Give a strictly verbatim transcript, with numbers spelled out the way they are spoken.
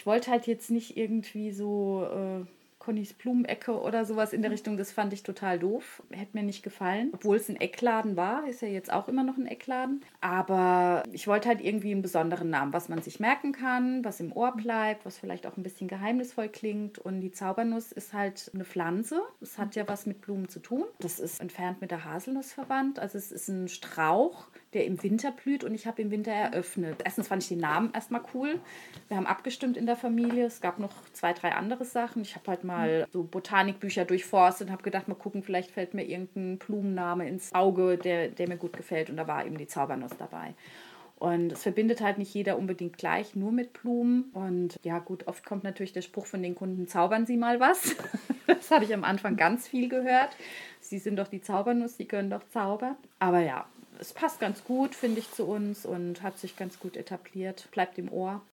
wollte halt jetzt nicht irgendwie so äh, Connys Blumenecke oder sowas in der Richtung. Das fand ich total doof. Hätte mir nicht gefallen. Obwohl es ein Eckladen war. Ist ja jetzt auch immer noch ein Eckladen. Aber ich wollte halt irgendwie einen besonderen Namen, was man sich merken kann, was im Ohr bleibt, was vielleicht auch ein bisschen geheimnisvoll klingt. Und die Zaubernuss ist halt eine Pflanze. Es hat ja was mit Blumen zu tun. Das ist entfernt mit der Haselnuss verwandt. Also es ist ein Strauch, der im Winter blüht und ich habe im Winter eröffnet. Erstens fand ich den Namen erstmal cool. Wir haben abgestimmt in der Familie. Es gab noch zwei, drei andere Sachen. Ich habe halt mal so Botanikbücher durchforstet und habe gedacht, mal gucken, vielleicht fällt mir irgendein Blumenname ins Auge, der, der mir gut gefällt. Und da war eben die Zaubernuss dabei. Und es verbindet halt nicht jeder unbedingt gleich nur mit Blumen. Und ja gut, oft kommt natürlich der Spruch von den Kunden, zaubern Sie mal was. Das habe ich am Anfang ganz viel gehört. Sie sind doch die Zaubernuss, Sie können doch zaubern. Aber ja, es passt ganz gut, finde ich, zu uns und hat sich ganz gut etabliert. Bleibt im Ohr.